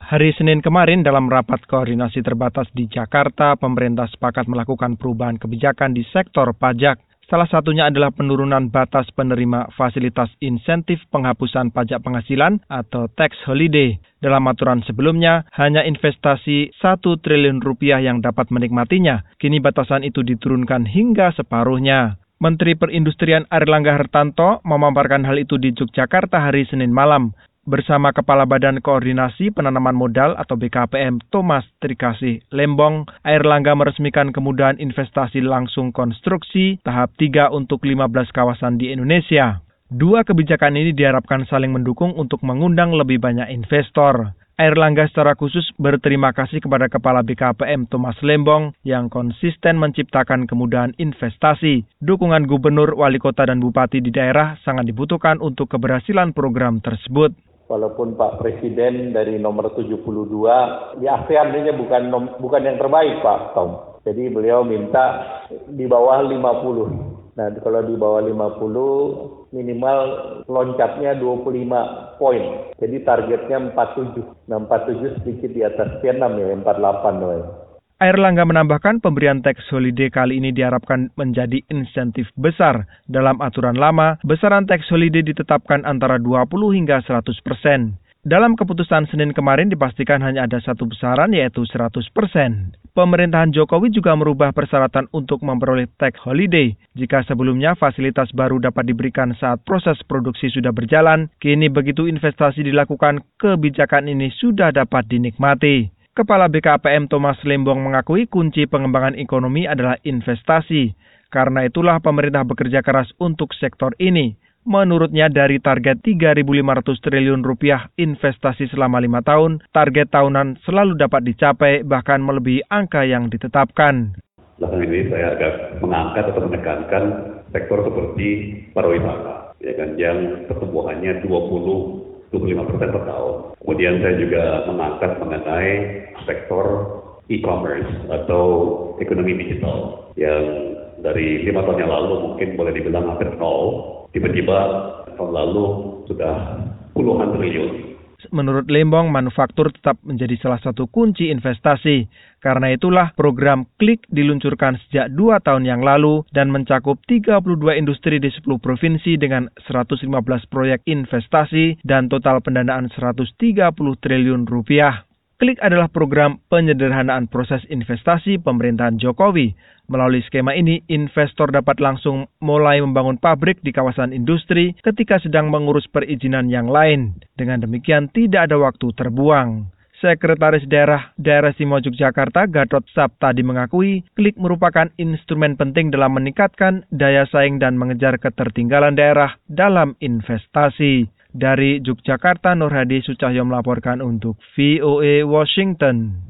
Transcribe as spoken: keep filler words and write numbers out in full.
Hari Senin kemarin dalam rapat koordinasi terbatas di Jakarta, pemerintah sepakat melakukan perubahan kebijakan di sektor pajak. Salah satunya adalah penurunan batas penerima fasilitas insentif penghapusan pajak penghasilan atau tax holiday. Dalam aturan sebelumnya, hanya investasi satu triliun rupiah yang dapat menikmatinya. Kini batasan itu diturunkan hingga separuhnya. Menteri Perindustrian Airlangga Hartarto memaparkan hal itu di Yogyakarta hari Senin malam. Bersama Kepala Badan Koordinasi Penanaman Modal atau B K P M Thomas Trikasih Lembong, Airlangga meresmikan kemudahan investasi langsung konstruksi tahap tiga untuk lima belas kawasan di Indonesia. Dua kebijakan ini diharapkan saling mendukung untuk mengundang lebih banyak investor. Airlangga secara khusus berterima kasih kepada Kepala B K P M Thomas Lembong yang konsisten menciptakan kemudahan investasi. Dukungan gubernur, wali kota, dan bupati di daerah sangat dibutuhkan untuk keberhasilan program tersebut. Walaupun Pak Presiden dari nomor tujuh puluh dua, di ASEAN ini bukan bukan yang terbaik Pak Tom. Jadi beliau minta di bawah lima puluh. Nah kalau di bawah lima puluh minimal loncatnya dua puluh lima poin. Jadi targetnya empat puluh tujuh. Nah empat puluh tujuh sedikit di atas Vietnam ya, empat puluh delapan. Woy. Airlangga menambahkan pemberian tax holiday kali ini diharapkan menjadi insentif besar. Dalam aturan lama, besaran tax holiday ditetapkan antara dua puluh hingga seratus persen. Dalam keputusan Senin kemarin dipastikan hanya ada satu besaran yaitu seratus persen. Pemerintahan Jokowi juga merubah persyaratan untuk memperoleh tax holiday. Jika sebelumnya fasilitas baru dapat diberikan saat proses produksi sudah berjalan, kini begitu investasi dilakukan, kebijakan ini sudah dapat dinikmati. Kepala B K P M Thomas Lembong mengakui kunci pengembangan ekonomi adalah investasi. Karena itulah pemerintah bekerja keras untuk sektor ini. Menurutnya dari target tiga ribu lima ratus triliun rupiah investasi selama lima tahun, target tahunan selalu dapat dicapai bahkan melebihi angka yang ditetapkan. Belakangan ini saya agak mengangkat atau menekankan sektor seperti pariwisata, ya kan, yang pertumbuhannya dua puluh sampai dua puluh lima persen per tahun. Kemudian saya juga mengangkat mengenai sektor e-commerce atau ekonomi digital yang dari lima tahun yang lalu mungkin boleh dibilang hampir nol, tiba-tiba tahun lalu sudah puluhan triliun. Menurut Lembong, manufaktur tetap menjadi salah satu kunci investasi. Karena itulah program Klik diluncurkan sejak dua tahun yang lalu dan mencakup tiga puluh dua industri di sepuluh provinsi dengan seratus lima belas proyek investasi dan total pendanaan seratus tiga puluh triliun rupiah. Klik adalah program penyederhanaan proses investasi pemerintahan Jokowi. Melalui skema ini, investor dapat langsung mulai membangun pabrik di kawasan industri ketika sedang mengurus perizinan yang lain. Dengan demikian, tidak ada waktu terbuang. Sekretaris Daerah Daerah Istimewa Yogyakarta, Gatot Saptadi mengakui, Klik merupakan instrumen penting dalam meningkatkan daya saing dan mengejar ketertinggalan daerah dalam investasi. Dari Yogyakarta, Nur Hadi Sucahyo melaporkan untuk V O A Washington.